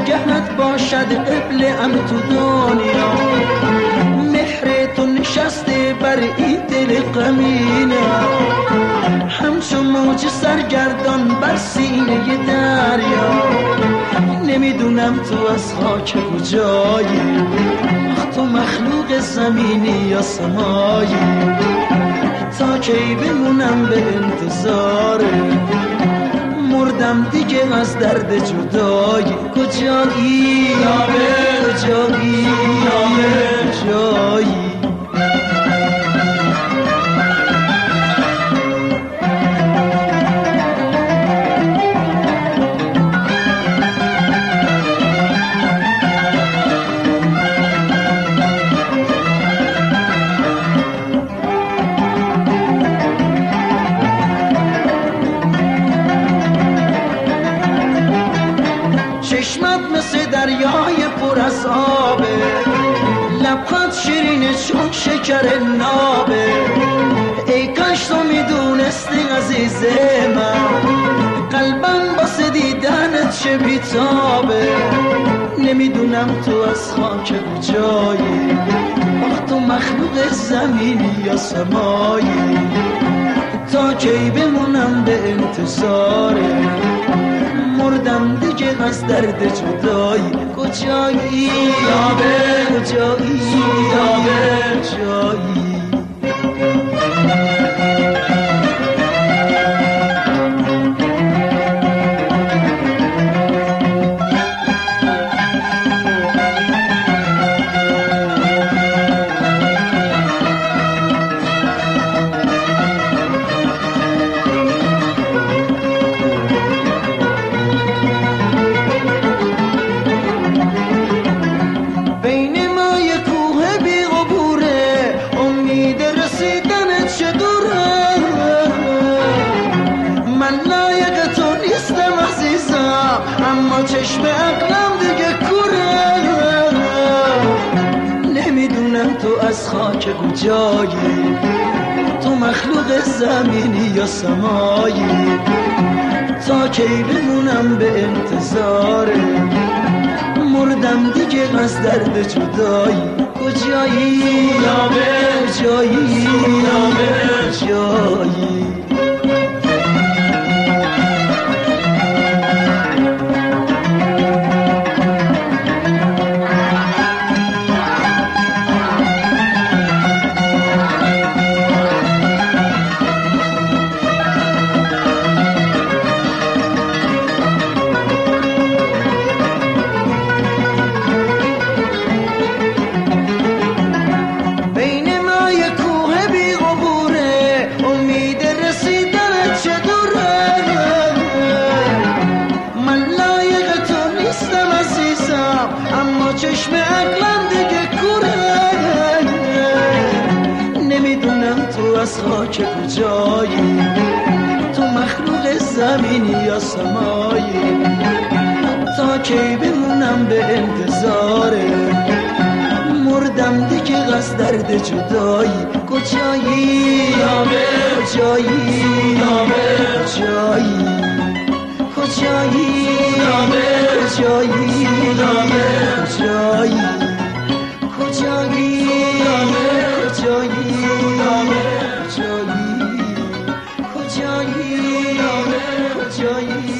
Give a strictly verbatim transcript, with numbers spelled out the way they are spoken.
جهت باشد قبل ام تو دنیا، مهر تو نشسته بر این دل غمینه، همچون موج سرگردان بر سینه دریا. نمیدونم تو از خاک کجایی، تو مخلوق زمینی یا سمایی، تا کی بمونم به انتظاره، مردم دیگه از درد جدایی. کجایی کجایی کجایی چشمت مثل دریای پر از آبه، لبخند شیرینه چون شکر نابه. ای کاش تو میدونستی عزیز من، قلبم واسه دیدنت چه بیتابه. نمیدونم تو از خاک کجایی، آخ تو مخلوق زمینی یا سمایی، تا کی بمونم به انتظاره، مردم دیگه از درد جدایی. کجایی کجایی کجایی اما چشم عقلم دیگه کوره. نمیدونم تو از خاک کجایی، تو مخلوق زمینی یا سمایی، تا کی بمونم به انتظاره، مردم دیگه از درد جدایی. کجایی کجایی کجایی چشم عقلم دیگه کوره. نمیدونم تو از خاک کجایی، تو مخلوق زمینی یا سمایی، تا کی بمونم به انتظاره، مردم دیگه از درد جدایی. کجایی کجایی کجایی کجایی کجایی کجایی کجایی کجایی کجایی کجایی